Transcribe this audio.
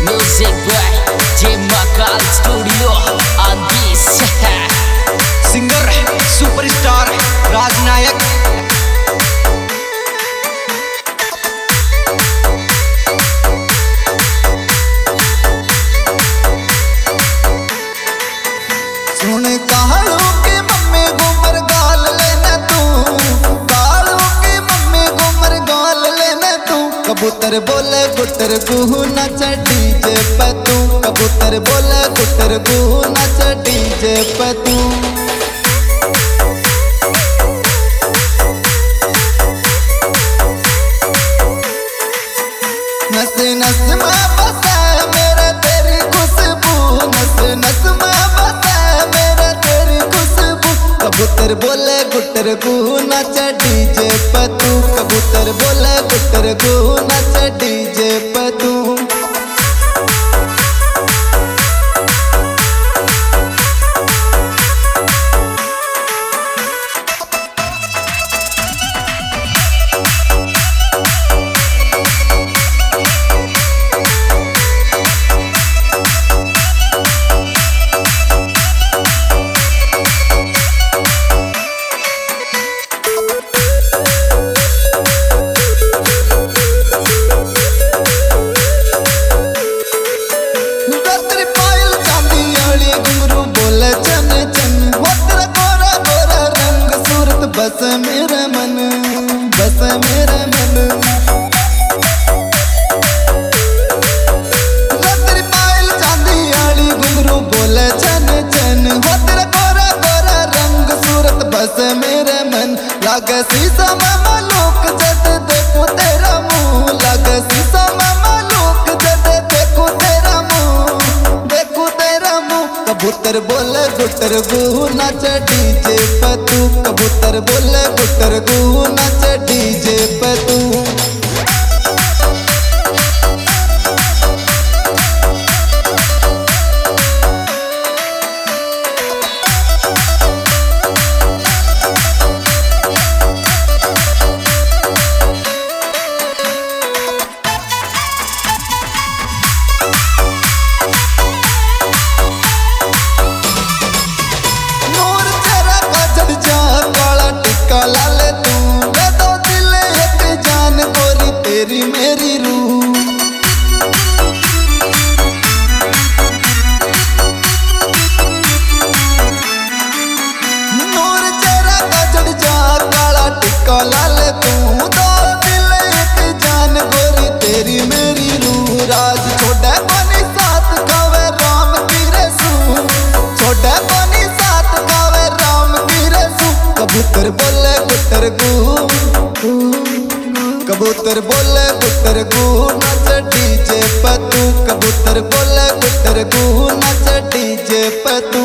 Music by J Makal Studio on this. Singer superstar Rajnayak सुन कालू के mummy गुमर गाल लेना तू, कालू के मम्मी गुमर गाल लेना तू। कबूतर बोले गुटर गुहू नच डीजे पे तू, कबूतर बोले गुटर गुहू नच डीजे पे तू। नस नस में बसा मेरा तेरी खुशबू, नस नस में बसा मेरा तेरी खुशबू। कबूतर बोले गुटर गू नच डीजे पे तू, कबूतर बोले गुटर गू नच डीजे पे तू। बस मेरा मन, बस मेरा मन। तेरी पायल चांदी आली घुंघरू बोले चन चन, हो तेरा गोरा गोरा रंग सूरत बस मेरे मन। लागे शीशा में मालूक जद देखूं तेरा मुंह, लागे शीशा में मालूक जद देखूं तेरा मुंह, देखूं तेरा मुंह। कबूतर बोले गुटर गू नच डीजे पे तू, कबूतर बोले गुटर गू नच डीजे पे तू। लाले तू मैं तो दिल एक जान गोरी तेरी मेरी रूह। नूर चेहरा का जड़ जा काला टिक्का लाले तू, दो दिल एक जान गोरी तेरी मेरी रूह। राज छोड़े पानी साथ गावे राम की रसू, छोड़े पानी साथ गावे राम की रसू। कबूतर बोले गुटर गू, कबूतर बोले गुटर गू नच डीजे पे तू, कबूतर बोले गुटर गू नच डीजे पे तू।